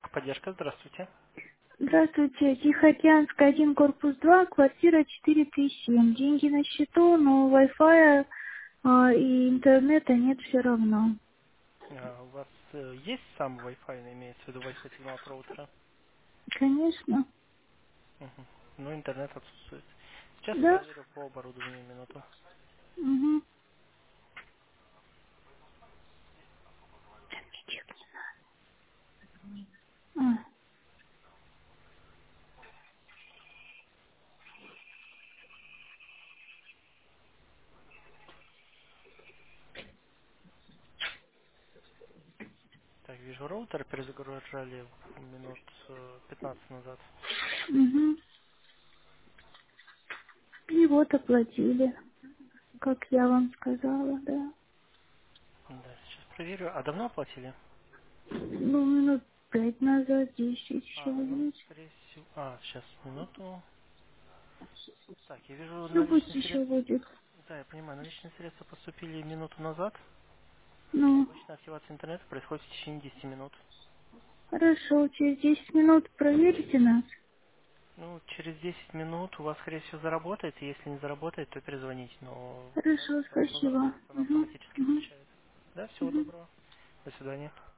Техподдержка, здравствуйте. Здравствуйте, Тихоокеанская, 1, корпус 2, квартира 4007. Деньги на счету, но Wi-Fi и интернета нет все равно. У вас есть сам Wi-Fi, имеется в виду Wi-Fi сигнал от роутера? Конечно. Мгм. Но интернет отсутствует. Сейчас Да? проверю по оборудованию минуту. Угу. Так, вижу, роутер перезагружали минут 15 назад. Угу. И вот оплатили, как я вам сказала, да. Да, сейчас проверю. А давно оплатили? Ну, минут 5 назад, 10 еще Ну, есть. скорее всего... сейчас, минуту. Так, я вижу, Ну, пусть наличные еще средства... будет. Да, я понимаю, наличные средства поступили минуту назад. Ну, Обычно активация интернета происходит в течение 10 минут. хорошо, через 10 минут проверите нас. Ну, через 10 минут у вас, скорее всего, заработает. И если не заработает, то перезвоните. Но Хорошо, должно спасибо. заработать, оно Угу. автоматически Угу. включает. Да, всего Угу. доброго. До свидания.